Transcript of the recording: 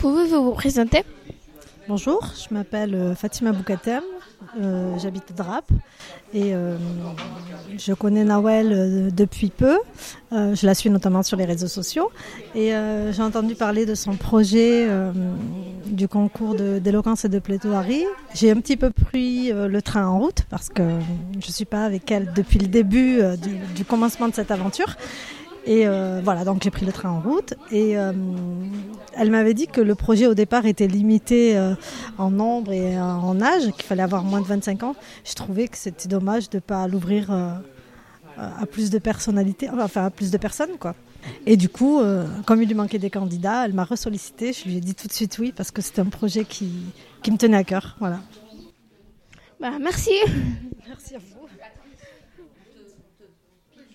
Pouvez-vous vous présenter? Bonjour, je m'appelle Fatima Boukatem, j'habite Drape et je connais Nawel depuis peu. Je la suis notamment sur les réseaux sociaux et j'ai entendu parler de son projet du concours d'éloquence et de plaidoirie. J'ai un petit peu pris le train en route parce que je ne suis pas avec elle depuis le début du commencement de cette aventure. Et voilà, donc j'ai pris le train en route et elle m'avait dit que le projet au départ était limité en nombre et en âge, qu'il fallait avoir moins de 25 ans. Je trouvais que c'était dommage de ne pas l'ouvrir à plus de personnalités, enfin à plus de personnes, quoi. Et du coup, comme il lui manquait des candidats, elle m'a ressollicité. Je lui ai dit tout de suite oui parce que c'était un projet qui me tenait à cœur. Voilà. Merci. Merci à vous.